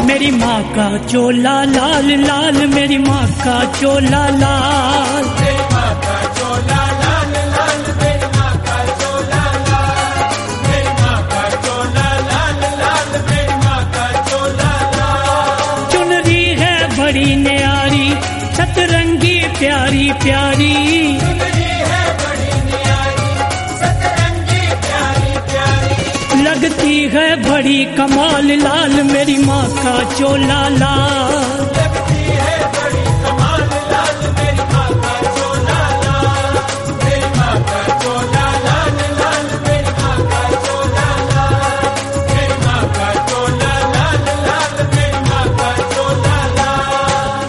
मेरी माँ का चोला लाल लाल, मेरी माँ का चोला लाल, मेरी माँ का चोला लाल लाल, मेरी माँ का चोला लाल, मेरी माँ का चोला लाल लाल, मेरी माँ का चोला लाल। चुनरी है बड़ी न्यारी, सतरंगी प्यारी प्यारी, चुनरी है बड़ी न्यारी, सतरंगी प्यारी प्यारी, लगती है बड़ी कमाल लाल, मेरी माँ का चोला लाल, लगती है बड़ी कमाल लाल, मेरी माँ का चोला लाल, मेरी माँ का चोला लाल लाल, मेरी माँ का चोला लाल, मेरी माँ का चोला लाल लाल, मेरी माँ का चोला लाल।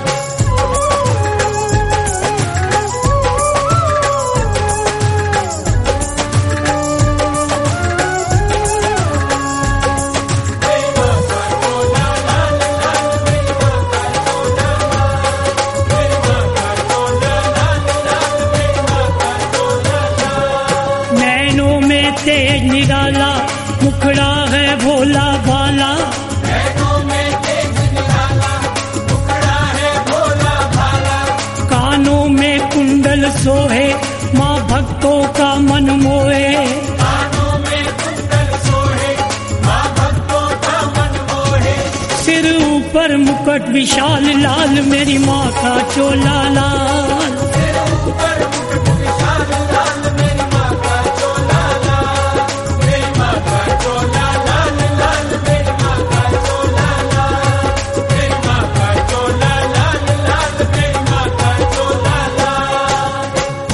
नैनों में तेज निराला, मुखड़ा है भोला भाला, नैनों में तेज निराला, मुखड़ा है भोला भाला, कानों में कुंडल सोहे, माँ भक्तों का मन मोहे, कानों में कुंडल सोहे, माँ भक्तों का मन मोहे, सिर ऊपर मुकुट विशाल लाल, मेरी माँ का चोला लाल, सिर ऊपर मुकुट विशाल लाल, मेरी माँ का चोला लाल, मेरी माँ का चोला लाल लाल, मेरी माँ का चोला लाल, मेरी माँ का चोला लाल लाल, मेरी माँ का चोला लाल।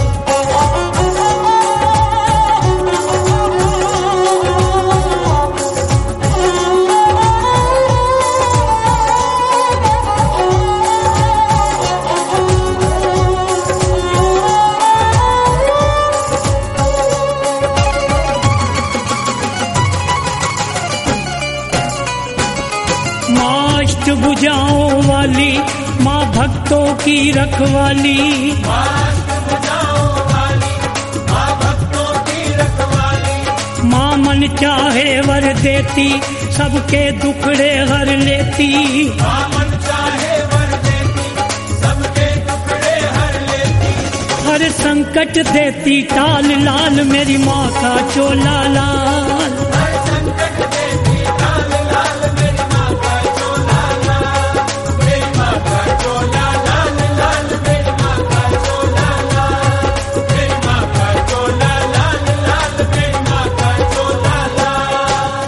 माँ अष्टभुजाओं वाली, माँ भक्तों की रखवाली, भुजाओं वाली, माँ भक्तों की रखवाली, माँ मन चाहे वर देती, सबके दुखड़े हर लेती, माँ मन चाहे वर देती, सबके टुकड़े हर लेती, हर संकट देती टाल लाल, मेरी माँ का चोला लाल, हर संकट देती लाल लाल, मेरी माँ का चोला लाल, मेरी माँ का चोला लाल लाल, मेरी माँ का चोला लाल, मेरी माँ का चोला लाल लाल, मेरी माँ का चोला लाल।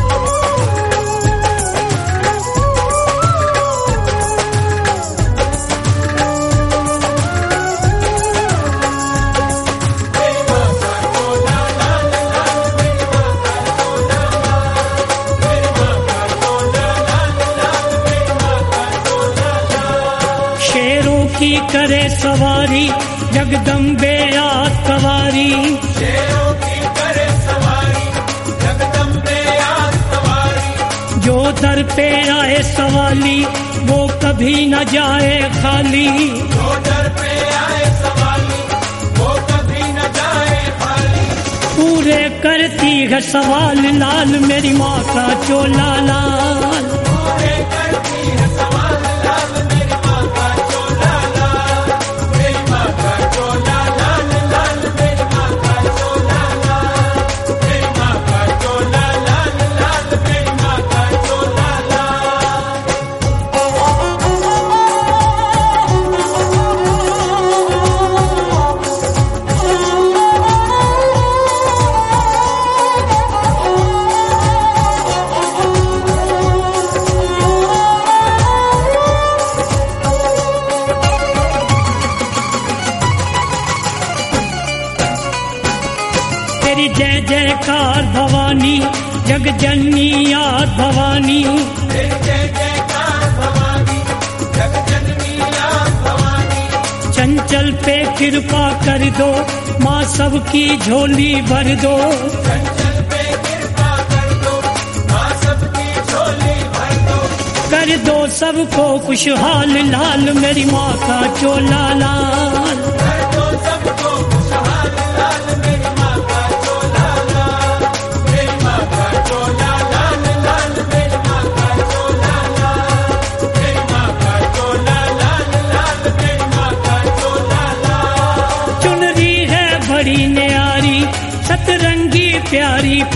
मेरी माँ का चोला लाल लाल, मेरी माँ का चोला लाल, मेरी माँ का चोला लाल लाल, मेरी माँ का चोला लाल। शेरों की करे सवारी, जगदम्बे याद कवारी, शेरों की करे सवारी, जगदम्बे याद सवारी, जो दर पे आए सवाली, वो कभी न जाए खाली, जो दर पे आए सवाली, वो कभी न जाए खाली, पूरे करती है सवाल लाल, मेरी माँ का चोला लाल, पूरे करती है सवाल लाल, मेरी माँ का चोला लाल, मेरी माँ का चोला लाल लाल, मेरी माँ का चोला लाल, मेरी माँ का चोला लाल लाल, मेरी माँ का चोला लाल। तेरी जय जयकार भवानी, जग जननी याद भवानी, तेरी जय जयकार भवानी, जग जननी याद भवानी, चंचल पे कृपा कर दो, माँ सबकी झोली भर दो, चंचल पे कृपा कर दो, माँ सबकी झोली भर दो, कर दो सबको खुशहाल लाल, मेरी माँ का चोला लाल, कर दो सबको खुशहाल लाल, मेरी माँ का चोला लाल, मेरी माँ का चोला लाल लाल, मेरी माँ का चोला लाल,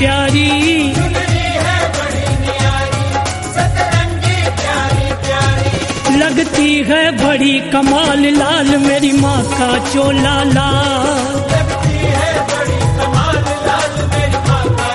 प्यारी, चुनरी है बड़ी न्यारी, सतरंगी प्यारी प्यारी। लगती है बड़ी कमाल लाल मेरी माँ का चोला लाल। लगती है बड़ी कमाल लाल मेरी माँ का